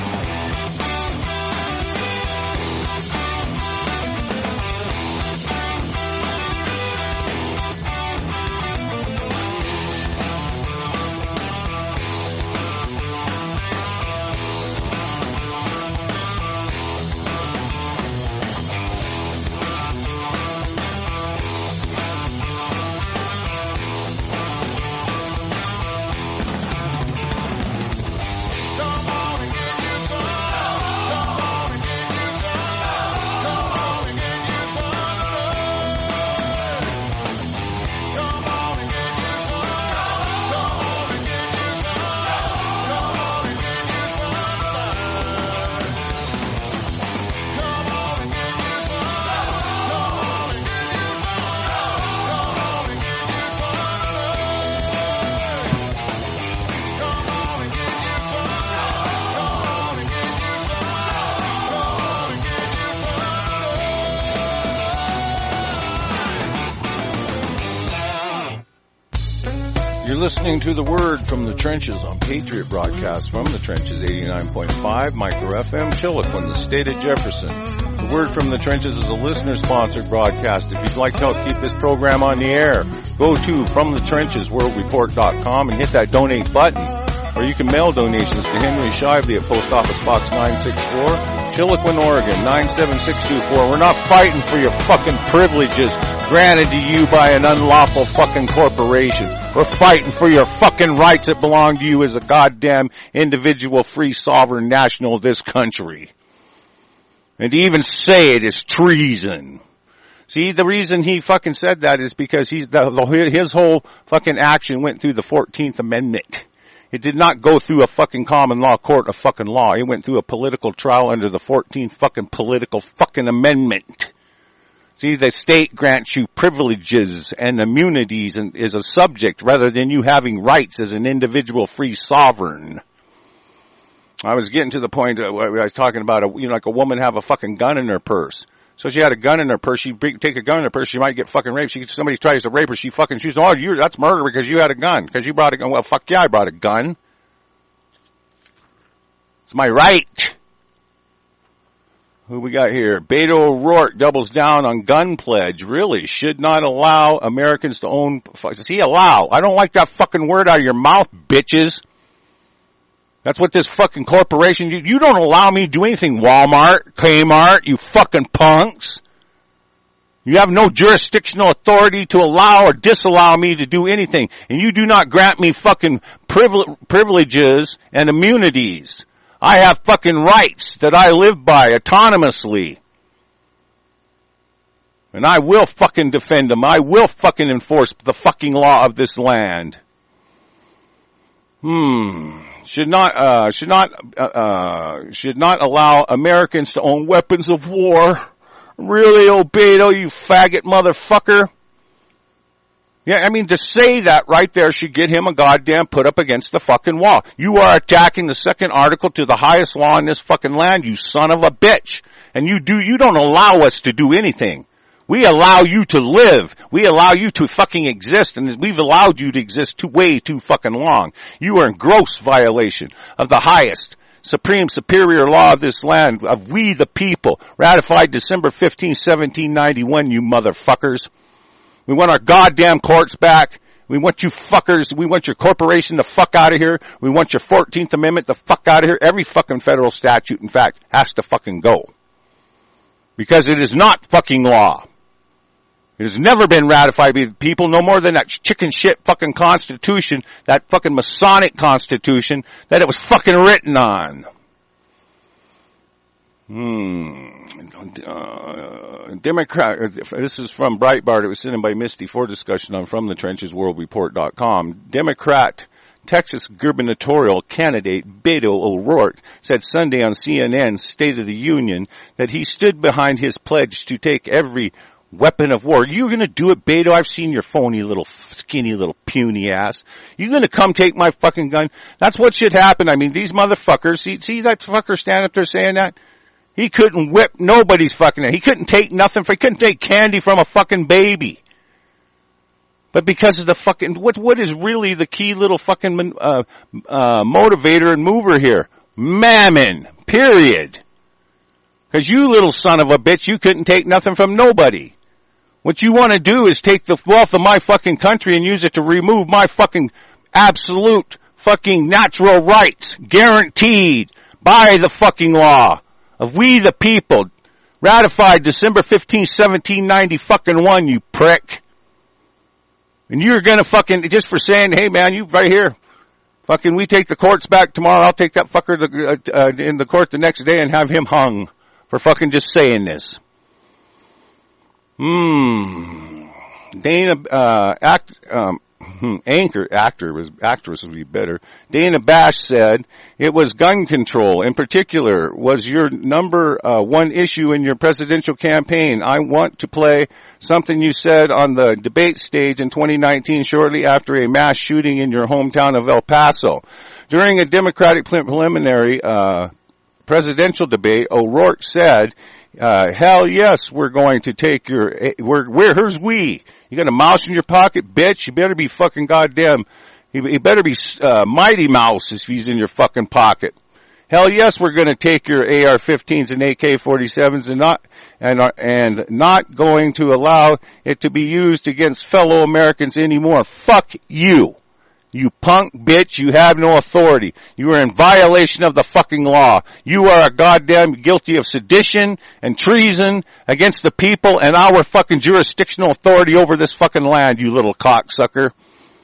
You're listening to The Word from the Trenches on Patriot Broadcast from the Trenches eighty-nine point five, Micro F M, Chilliquin, the state of Jefferson. The Word from the Trenches is a listener-sponsored broadcast. If you'd like to help keep this program on the air, go to from the trenches world report dot com and hit that donate button. Or you can mail donations to Henry Shively at Post Office Box nine sixty-four, Chilliquin, Oregon, nine seven six two four. We're not fighting for your fucking privileges granted to you by an unlawful fucking corporation. We're fighting for your fucking rights that belong to you as a goddamn individual, free, sovereign national of this country. And to even say it is treason. See, the reason he fucking said that is because he's the, the, his whole fucking action went through the fourteenth Amendment. It did not go through a fucking common law court of fucking law. It went through a political trial under the fourteenth fucking political fucking amendment. See, the state grants you privileges and immunities and is a subject rather than you having rights as an individual free sovereign. I was getting to the point where I was talking about, a, you know, like a woman have a fucking gun in her purse. So she had a gun in her purse. She take a gun in her purse. She might get fucking raped. She, somebody tries to rape her. She fucking shoots. Oh, you, that's murder because you had a gun. Because you brought a gun. Well, fuck yeah, I brought a gun. It's my right. Who we got here? Beto O'Rourke doubles down on gun pledge. Really? Should not allow Americans to own. Does he allow? I don't like that fucking word out of your mouth, bitches. That's what this fucking corporation, you, you don't allow me to do anything, Walmart, Kmart, you fucking punks. You have no jurisdictional authority to allow or disallow me to do anything. And you do not grant me fucking privileges and immunities. I have fucking rights that I live by autonomously. And I will fucking defend them. I will fucking enforce the fucking law of this land. Hmm. Should not, uh, should not, uh, uh, should not allow Americans to own weapons of war. Really, Obedo, you faggot motherfucker? Yeah, I mean, to say that right there should get him a goddamn put up against the fucking wall. You are attacking the second article to the highest law in this fucking land, you son of a bitch. And you do, you don't allow us to do anything. We allow you to live. We allow you to fucking exist, and we've allowed you to exist too, way too fucking long. You are in gross violation of the highest, supreme, superior law of this land, of we the people, ratified December fifteenth, seventeen ninety-one, you motherfuckers. We want our goddamn courts back. We want you fuckers, we want your corporation the fuck out of here. We want your fourteenth Amendment the fuck out of here. Every fucking federal statute, in fact, has to fucking go. Because it is not fucking law. It has never been ratified by the people, no more than that chicken shit fucking constitution, that fucking Masonic constitution that it was fucking written on. Hmm. Uh, Democrat, this is from Breitbart. It was sent in by Misty for discussion on from the trenches world report dot com. Democrat Texas gubernatorial candidate Beto O'Rourke said Sunday on C N N's State of the Union that he stood behind his pledge to take every weapon of war. You gonna do it, Beto? I've seen your phony little, skinny little puny ass. You gonna come take my fucking gun? That's what should happen. I mean, these motherfuckers, see, see that fucker stand up there saying that? He couldn't whip nobody's fucking, he couldn't take nothing, he couldn't take candy from a fucking baby. But because of the fucking, what, what is really the key little fucking, uh, uh, motivator and mover here? Mammon. Period. Cause you little son of a bitch, you couldn't take nothing from nobody. What you want to do is take the wealth of my fucking country and use it to remove my fucking absolute fucking natural rights, guaranteed by the fucking law of we the people, ratified December fifteenth, seventeen ninety fucking one, you prick. And you're gonna fucking, just for saying, hey man, you right here, fucking we take the courts back tomorrow, I'll take that fucker to, uh, uh, in the court the next day and have him hung for fucking just saying this. Hmm. Dana, uh, act, um, anchor, actor was, actress would be better. Dana Bash said it was gun control in particular was your number uh, one issue in your presidential campaign. I want to play something you said on the debate stage in twenty nineteen shortly after a mass shooting in your hometown of El Paso. During a Democratic preliminary, uh, presidential debate, O'Rourke said, Uh, hell yes, we're going to take your, we're, where, where's we? You got a mouse in your pocket, bitch? You better be fucking goddamn, you, you better be, uh, Mighty Mouse if he's in your fucking pocket. Hell yes, we're gonna take your A R fifteens and A K forty-sevens and not, and, are, and not going to allow it to be used against fellow Americans anymore. Fuck you. You punk bitch, you have no authority. You are in violation of the fucking law. You are a goddamn guilty of sedition and treason against the people and our fucking jurisdictional authority over this fucking land, you little cocksucker.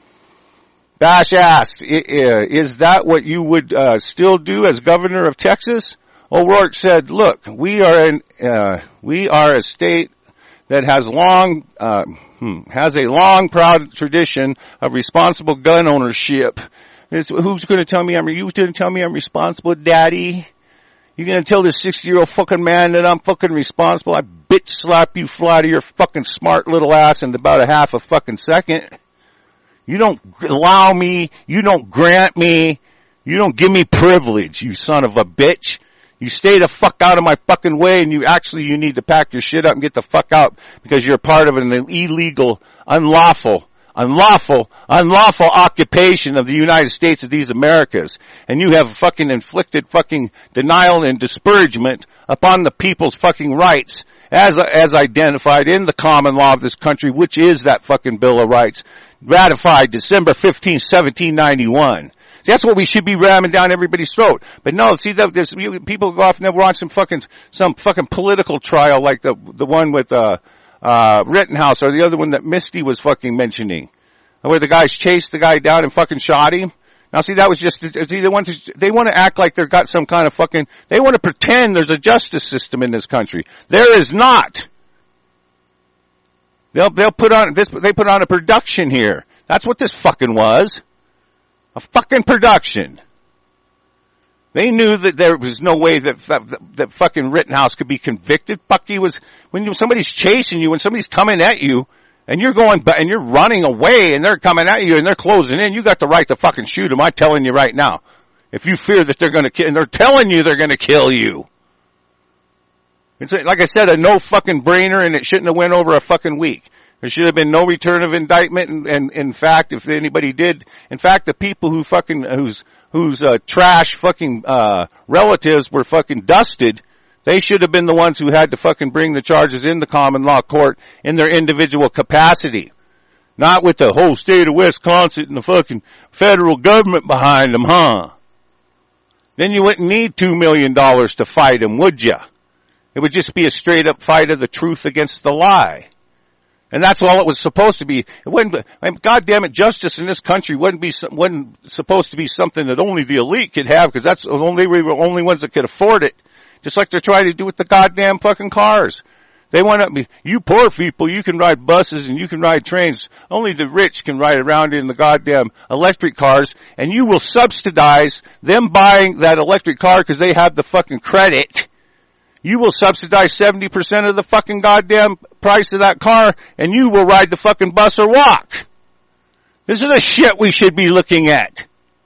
Bash asked, is that what you would uh, still do as governor of Texas? O'Rourke said, look, we are in, uh, we are a state that has long, uh, hmm, has a long, proud tradition of responsible gun ownership. It's, who's going to tell me I'm, you going to tell me I'm responsible, daddy? You going to tell this sixty-year-old fucking man that I'm fucking responsible? I bitch slap you fly to your fucking smart little ass in about a half a fucking second. You don't allow me, you don't grant me, you don't give me privilege, you son of a bitch. You stay the fuck out of my fucking way, and you actually, you need to pack your shit up and get the fuck out because you're part of an illegal, unlawful, unlawful, unlawful occupation of the United States of these Americas. And you have fucking inflicted fucking denial and disparagement upon the people's fucking rights as, as identified in the common law of this country, which is that fucking Bill of Rights, ratified December fifteenth, seventeen ninety-one. See, that's what we should be ramming down everybody's throat. But no, see, there's people go off and they watch some fucking, some fucking political trial like the, the one with, uh, uh, Rittenhouse or the other one that Misty was fucking mentioning. Where the guys chased the guy down and fucking shot him. Now see, that was just, see, they want to, they want to act like they've got some kind of fucking, they want to pretend there's a justice system in this country. There is not. They'll, they'll put on, this, they put on a production here. That's what this fucking was. A fucking production. They knew that there was no way that, that, that fucking Rittenhouse could be convicted. Fuck, he was, when you, somebody's chasing you, when somebody's coming at you, and you're going, and you're running away, and they're coming at you, and they're closing in, you got the right to fucking shoot them. I'm telling you right now. If you fear that they're gonna kill, and they're telling you they're gonna kill you. It's like I said, a no fucking brainer, and it shouldn't have went over a fucking week. There should have been no return of indictment, and, and in fact, if anybody did, in fact, the people who fucking, whose, whose, uh, trash fucking, uh, relatives were fucking dusted, they should have been the ones who had to fucking bring the charges in the common law court in their individual capacity. Not with the whole state of Wisconsin and the fucking federal government behind them, huh? Then you wouldn't need two million dollars to fight them, would ya? It would just be a straight up fight of the truth against the lie. And that's all it was supposed to be. It wasn't, I mean, God damn it, justice in this country wouldn't be, wasn't supposed to be something that only the elite could have, because that's only, we were the only ones that could afford it. Just like they're trying to do with the goddamn fucking cars. They want to, you poor people, you can ride buses and you can ride trains. Only the rich can ride around in the goddamn electric cars, and you will subsidize them buying that electric car because they have the fucking credit. You will subsidize seventy percent of the fucking goddamn price of that car, and you will ride the fucking bus or walk. This is the shit we should be looking at.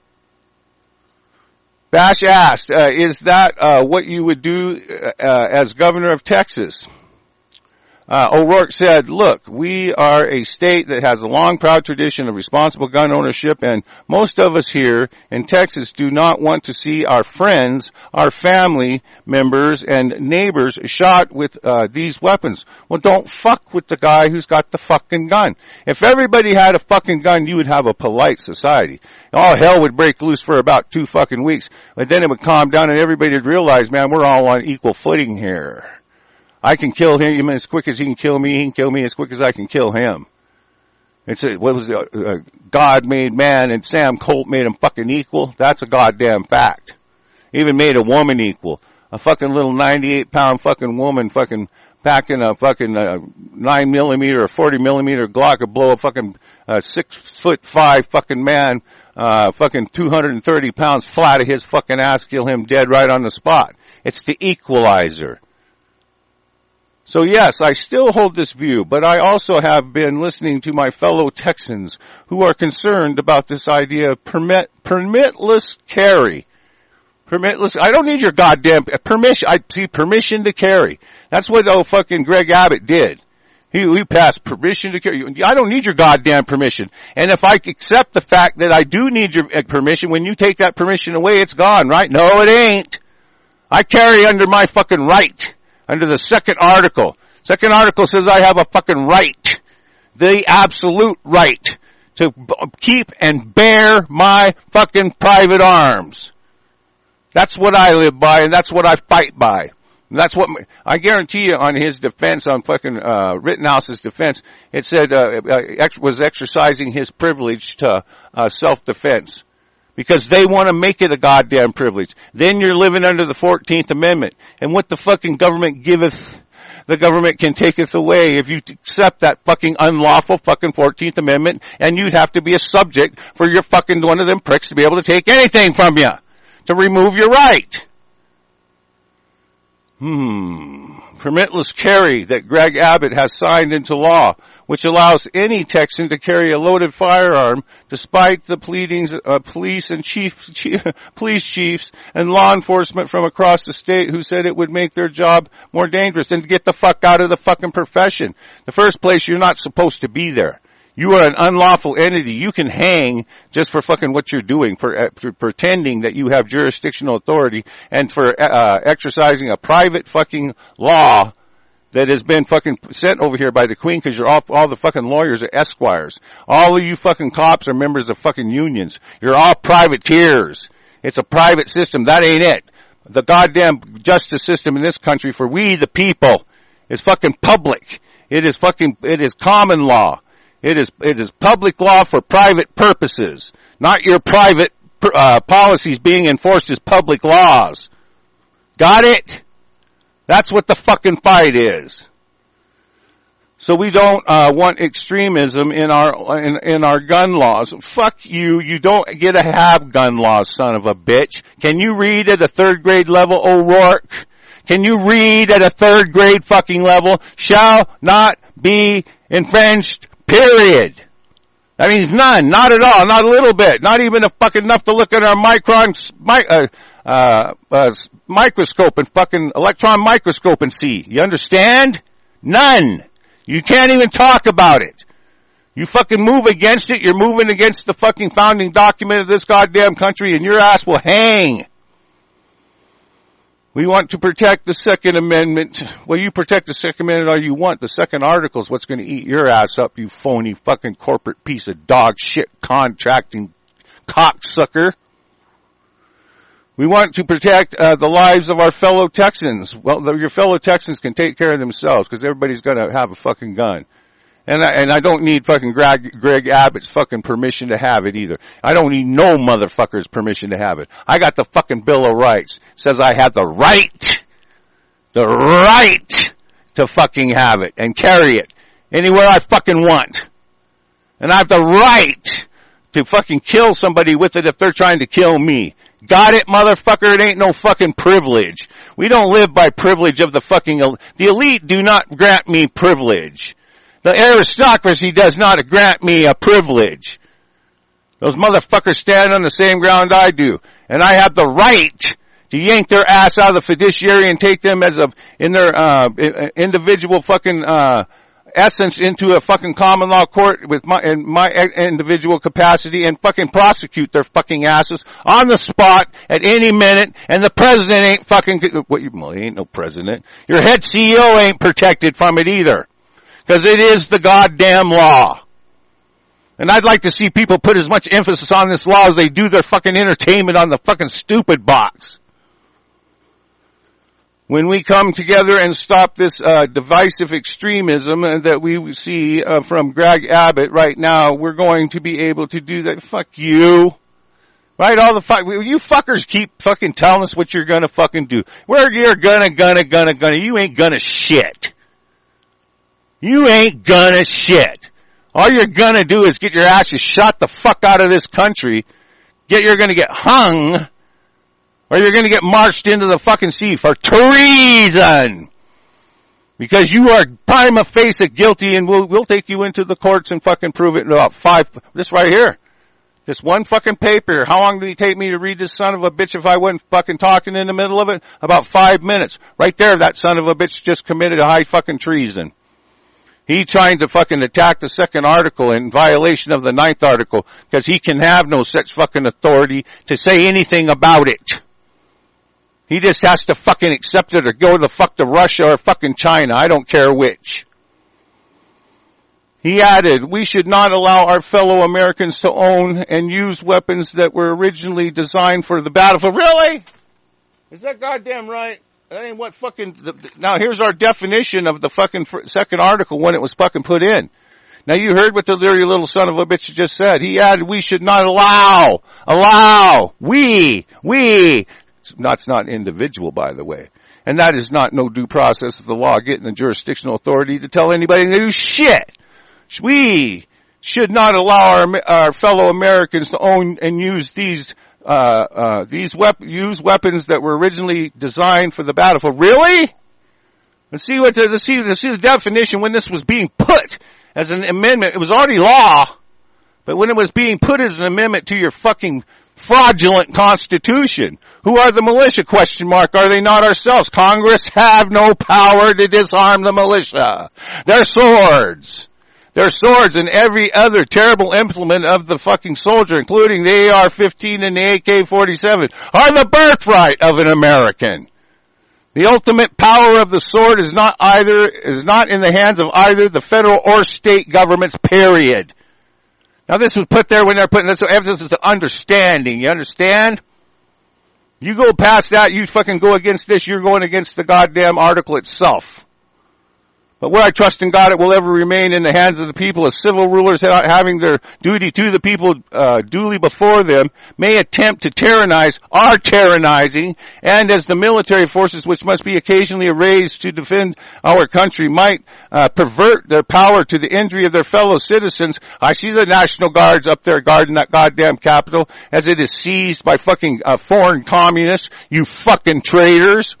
Bash asked, uh, is that uh, what you would do uh, uh, as governor of Texas? Uh, O'Rourke said, look, we are a state that has a long, proud tradition of responsible gun ownership, and most of us here in Texas do not want to see our friends, our family members, and neighbors shot with uh, these weapons. Well, don't fuck with the guy who's got the fucking gun. If everybody had a fucking gun, you would have a polite society. All hell would break loose for about two fucking weeks, but then it would calm down and everybody would realize, man, we're all on equal footing here. I can kill him as quick as he can kill me. He can kill me as quick as I can kill him. It's a, what was it? Uh, God made man and Sam Colt made him fucking equal. That's a goddamn fact. Even made a woman equal. A fucking little ninety-eight pound fucking woman fucking packing a fucking uh, nine millimeter or forty millimeter Glock could blow a fucking uh, six foot five fucking man, uh, fucking two hundred thirty pounds flat of his fucking ass, kill him dead right on the spot. It's the equalizer. So yes, I still hold this view, but I also have been listening to my fellow Texans who are concerned about this idea of permit, permitless carry. Permitless, I don't need your goddamn permission, I see permission to carry. That's what old fucking Greg Abbott did. He, he passed permission to carry. I don't need your goddamn permission. And if I accept the fact that I do need your permission, when you take that permission away, it's gone, right? No, it ain't. I carry under my fucking right. Under the second article. Second article says I have a fucking right. The absolute right to b- keep and bear my fucking private arms. That's what I live by and that's what I fight by. And that's what, my, I guarantee you on his defense, on fucking, uh, Rittenhouse's defense, it said, uh, uh ex- was exercising his privilege to, uh, self-defense. Because they want to make it a goddamn privilege. Then you're living under the fourteenth Amendment. And what the fucking government giveth, the government can taketh away if you accept that fucking unlawful fucking fourteenth Amendment, and you'd have to be a subject for your fucking one of them pricks to be able to take anything from you. To remove your right. Hmm. Permitless carry that Greg Abbott has signed into law, which allows any Texan to carry a loaded firearm despite the pleadings of police and chief, chief, police chiefs and law enforcement from across the state who said it would make their job more dangerous and to get the fuck out of the fucking profession. The first place, you're not supposed to be there. You are an unlawful entity. You can hang just for fucking what you're doing, for, uh, for pretending that you have jurisdictional authority and for uh, exercising a private fucking law that has been fucking sent over here by the Queen, because you're all, all the fucking lawyers are esquires. All of you fucking cops are members of fucking unions. You're all privateers. It's a private system. That ain't it. The goddamn justice system in this country for we the people is fucking public. It is fucking, it is common law. It is, it is public law for private purposes. Not your private, uh, policies being enforced as public laws. Got it? That's what the fucking fight is. So we don't uh want extremism in our in, in our gun laws. Fuck you. You don't get to have gun laws, son of a bitch. Can you read at a third grade level, O'Rourke? Can you read at a third grade fucking level? Shall not be infringed, period. That means none. Not at all. Not a little bit. Not even a fucking enough to look at our micron, mi- uh, uh, uh, microscope and fucking electron microscope and see. You understand? None. You can't even talk about it. You fucking move against it, you're moving against the fucking founding document of this goddamn country, and your ass will hang. We want to protect the Second Amendment. Well, you protect the Second Amendment all you want. The second article is what's going to eat your ass up, you phony fucking corporate piece of dog shit contracting cocksucker. We want to protect uh, the lives of our fellow Texans. Well, the, your fellow Texans can take care of themselves because everybody's going to have a fucking gun. And I, and I don't need fucking Greg, Greg Abbott's fucking permission to have it either. I don't need no motherfucker's permission to have it. I got the fucking Bill of Rights. It says I have the right, the right to fucking have it and carry it anywhere I fucking want. And I have the right to fucking kill somebody with it if they're trying to kill me. Got it, motherfucker? It ain't no fucking privilege. We don't live by privilege of the fucking, the elite do not grant me privilege. The aristocracy does not grant me a privilege. Those motherfuckers stand on the same ground I do. And I have the right to yank their ass out of the fiduciary and take them as a, in their, uh, individual fucking, uh, essence into a fucking common law court with my, in my individual capacity and fucking prosecute their fucking asses on the spot at any minute, and the president ain't fucking, what you, well, he ain't no president. Your head C E O ain't protected from it either. Cause it is the goddamn law. And I'd like to see people put as much emphasis on this law as they do their fucking entertainment on the fucking stupid box. When we come together and stop this uh divisive extremism that we see uh, from Greg Abbott right now, we're going to be able to do that. Fuck you. Right? All the fuck, you fuckers keep fucking telling us what you're gonna fucking do. Where you're gonna, gonna, gonna, gonna, you ain't gonna shit. You ain't gonna shit. All you're gonna do is get your asses shot the fuck out of this country. Get, you're gonna get hung. Or you're gonna get marched into the fucking sea for treason. Because you are prima facie guilty, and we'll, we'll take you into the courts and fucking prove it in about five, this right here. This one fucking paper. How long did it take me to read this son of a bitch if I wasn't fucking talking in the middle of it? About five minutes. Right there, that son of a bitch just committed a high fucking treason. He trying to fucking attack the second article in violation of the ninth article because he can have no such fucking authority to say anything about it. He just has to fucking accept it or go the fuck to Russia or fucking China. I don't care which. He added, we should not allow our fellow Americans to own and use weapons that were originally designed for the battlefield. Really? Is that goddamn right? That ain't what fucking, the, now here's our definition of the fucking second article when it was fucking put in. Now you heard what the dirty little son of a bitch just said. He added, we should not allow, allow, we, we, that's not individual by the way. And that is not no due process of the law getting the jurisdictional authority to tell anybody to do shit. We should not allow our, our fellow Americans to own and use these Uh, uh, these wep- use weapons that were originally designed for the battlefield. Really? Let's see what the, let's see, let's see the definition when this was being put as an amendment. It was already law, but when it was being put as an amendment to your fucking fraudulent constitution. Who are the militia? Question mark. Are they not ourselves? Congress have no power to disarm the militia. They're swords. Their swords and every other terrible implement of the fucking soldier, including the A R fifteen and the A K forty-seven, are the birthright of an American. The ultimate power of the sword is not either, is not in the hands of either the federal or state governments, period. Now this was put there when they're putting this, so emphasis is understanding, you understand? You go past that, you fucking go against this, you're going against the goddamn article itself. But where I trust in God, it will ever remain in the hands of the people as civil rulers having their duty to the people uh, duly before them may attempt to tyrannize, are tyrannizing, and as the military forces which must be occasionally raised to defend our country might uh, pervert their power to the injury of their fellow citizens. I see the National Guards up there guarding that goddamn Capitol as it is seized by fucking uh, foreign communists, you fucking traitors.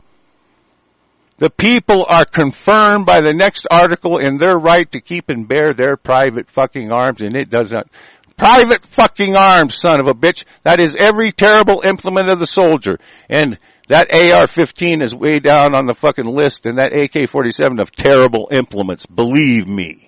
The people are confirmed by the next article in their right to keep and bear their private fucking arms, and it does not. Private fucking arms, son of a bitch. That is every terrible implement of the soldier. And that A R fifteen is way down on the fucking list, and that A K forty-seven of terrible implements. Believe me.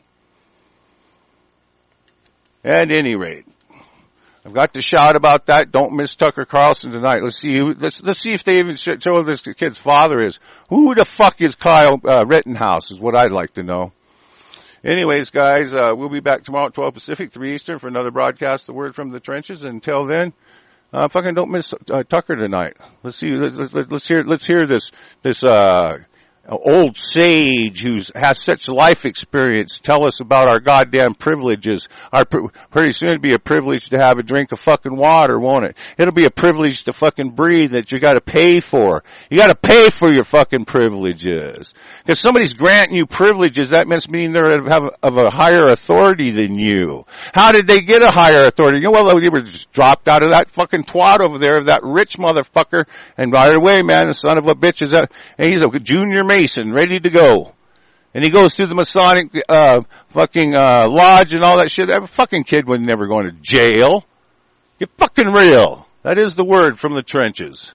At any rate, I've got to shout about that. Don't miss Tucker Carlson tonight. Let's see. Who, let's let's see if they even show who this kid's father is. Who the fuck is Kyle uh, Rittenhouse? Is what I'd like to know. Anyways, guys, uh, we'll be back tomorrow at twelve Pacific, three Eastern for another broadcast. The Word from the Trenches. Until then, uh, fucking don't miss uh, Tucker tonight. Let's see. Let's, let's, let's hear. Let's hear this. This. uh old sage who's has such life experience tell us about our goddamn privileges. Our pretty soon it'll be a privilege to have a drink of fucking water, won't it? It'll be a privilege to fucking breathe that you got to pay for. You got to pay for your fucking privileges. Because somebody's granting you privileges, that must mean they're have of a higher authority than you. How did they get a higher authority? You know, well, they were just dropped out of that fucking twat over there, that rich motherfucker. And right away, man, the son of a bitch is a, he's a junior Mason, ready to go. And he goes through the Masonic, uh, fucking, uh, lodge and all that shit. That fucking kid was never going to jail. Get fucking real. That is the Word from the Trenches.